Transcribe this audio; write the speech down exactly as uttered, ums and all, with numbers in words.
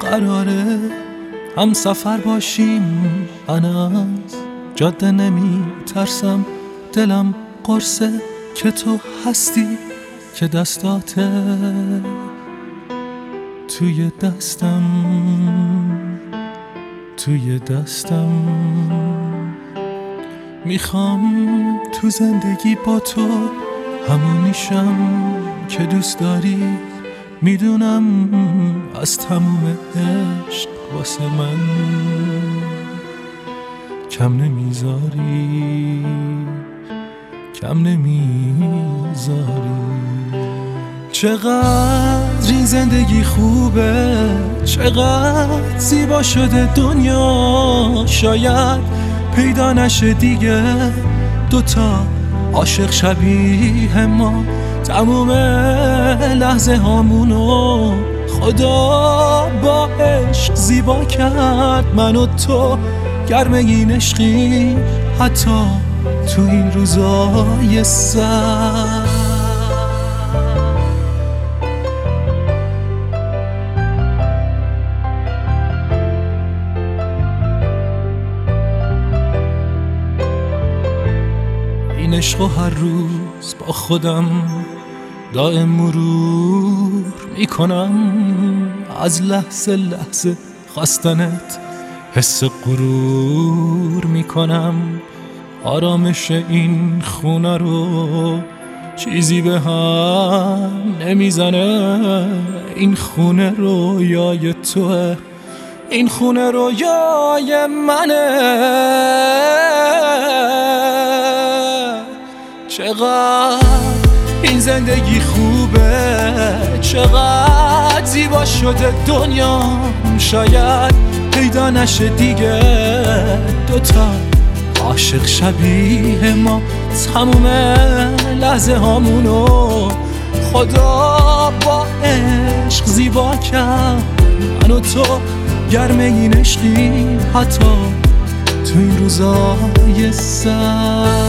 قراره هم سفر باشیم. من از جاده نمی ترسم، دلم قرصه که تو هستی، که دستاته توی دستم، توی دستم. میخوام تو زندگی با تو همونیشم که دوست داری. میدونم از تموم عشق واسه من کم نمیذاری، کم نمیذاری. چقدر این زندگی خوبه، چقدر زیبا شده دنیا. شاید پیدا نشه دیگه دوتا عاشق شبیه ما. تموم لحظه هامونو خدا با عشق زیبا کرد. من و تو گرم این عشقی، حتی تو این روزای سرد. این عشقو هر روز با خودم دائم مرور میکنم. از لحظه لحظه خواستنت حس غرور میکنم. آرامش این خونه رو چیزی به هم نمیزنه. این خونه رویای توه، این خونه رویای منه. چقدر این زندگی خوبه، چقدر زیبا شده دنیا. شاید پیدا نشه دیگه دوتا عاشق شبیه ما. تموم لحظه هامونو خدا با عشق زیبا کرد. من و تو گرم این عشقی، حتی تو این روزای سرد.